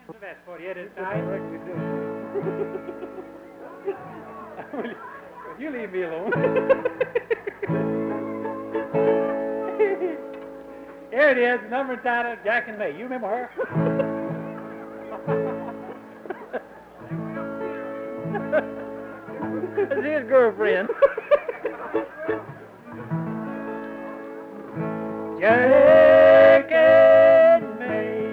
That's for you tonight. Will you leave me alone? Here it is, number entitled Jack and May. You remember her? That's his girlfriend. Jack and May,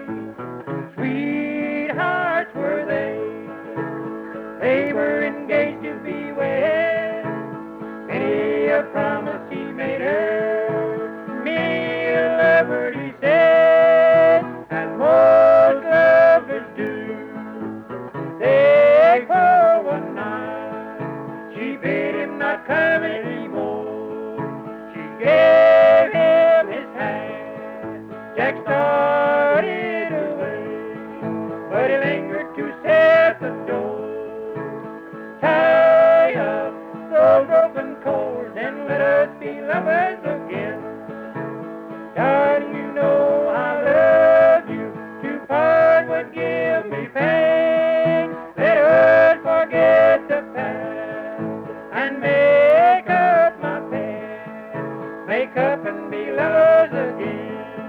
sweethearts were they. They were engaged to be wed. Many a promise he made her, me a lover he said, and most lovers do. They for one night, she bid him not come anymore. She gave him his hand. Jack started away, but he lingered to set the door. Tie up those broken cords and let us be lovers again. Darling, you know I love you. To part would give me pain. Let us forget the past and make up my past. Make up and be lovers again.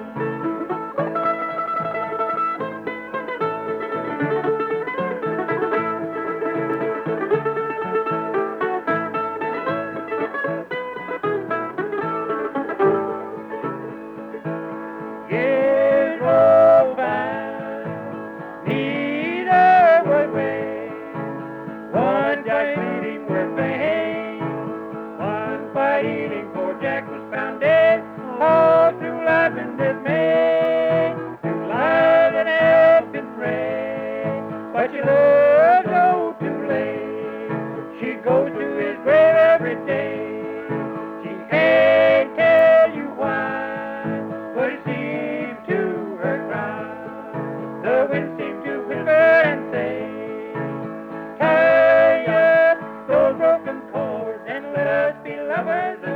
Years roll by, neither would wait. One Jack pleading for fame, one fighting for Jack was found dead. All through life in dismay, through life that has been prayed. But she loves oh too late. She goes to his grave every day. She can't tell you why, but it seems to her cry. The wind seemed to whisper and say, tie up those broken cords and let us be lovers again.